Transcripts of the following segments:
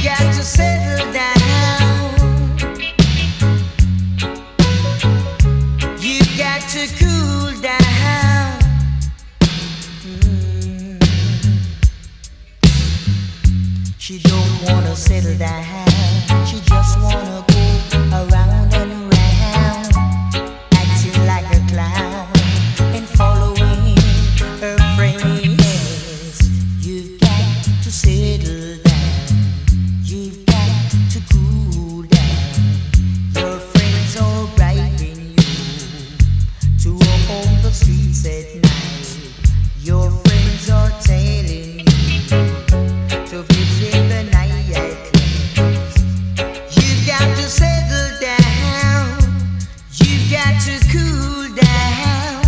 got to settle down. You got to cool down. She don't wanna settle down. She just wanna go around and around, acting like a clown and following her friends. You've got to settle down. You've got to cool down. Your friends are bribing you to walk on the streets at night. Your friends are telling you to visit the nightclubs. You got to settle down. You got to cool down.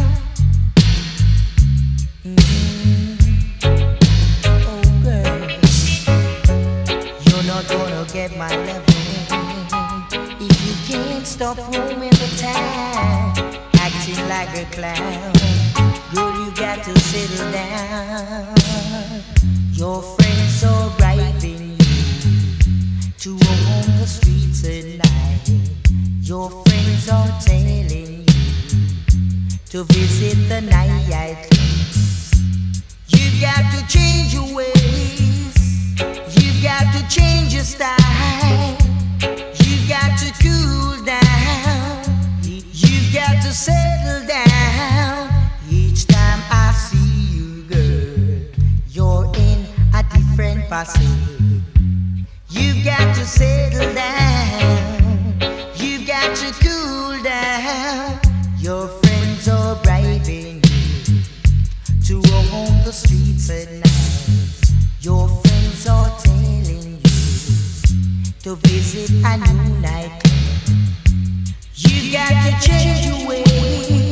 Oh girl, you're not gonna get my loving if you can't stop roaming the town, acting like a clown. Girl, you got to settle down. Your friends are bribing you to roam the streets at night. Your friends are telling you to visit the nightclubs. You got to change your ways. You got to change your style. You got to cool down. You got to settle down. Each time I see you, girl, you're in a different passage. You got to settle down. You got to cool down. Your friends are bribing you to roam the streets at night. Your friends are telling you to visit a new nightclub. You got to change your ways.